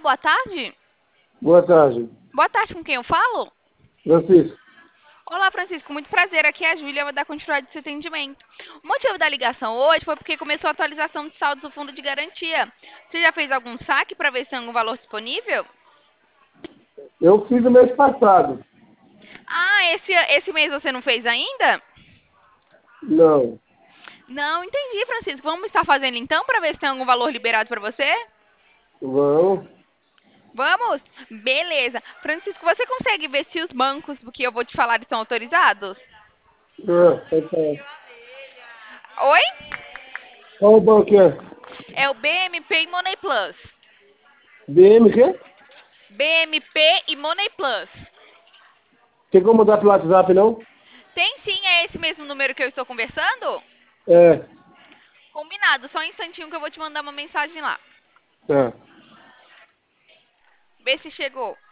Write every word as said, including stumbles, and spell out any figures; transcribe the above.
boa tarde. Boa tarde. Boa tarde, com quem eu falo? Francisco, Olá, Francisco, muito prazer. Aqui é a Júlia, vou dar continuidade desse atendimento. O motivo da ligação hoje foi porque começou a atualização de saldos do fundo de garantia. Você já fez algum saque para ver se tem algum valor disponível? eu fiz o mês passado. Ah, esse, esse mês você não fez ainda? Não. Não, entendi, Francisco. Vamos estar fazendo então para ver se tem algum valor liberado para você? Vão. Vamos? Beleza. Francisco, você consegue ver se os bancos do que eu vou te falar estão autorizados? Ah, pode falar. Oi? Qual o banco é? É o B M P e Money Plus. B M quê? B M P e Money Plus. Tem como mandar pelo WhatsApp, não? Tem sim, é esse mesmo número que eu estou conversando? É. Combinado, só um instantinho que eu vou te mandar uma mensagem lá. Tá. Vê se chegou.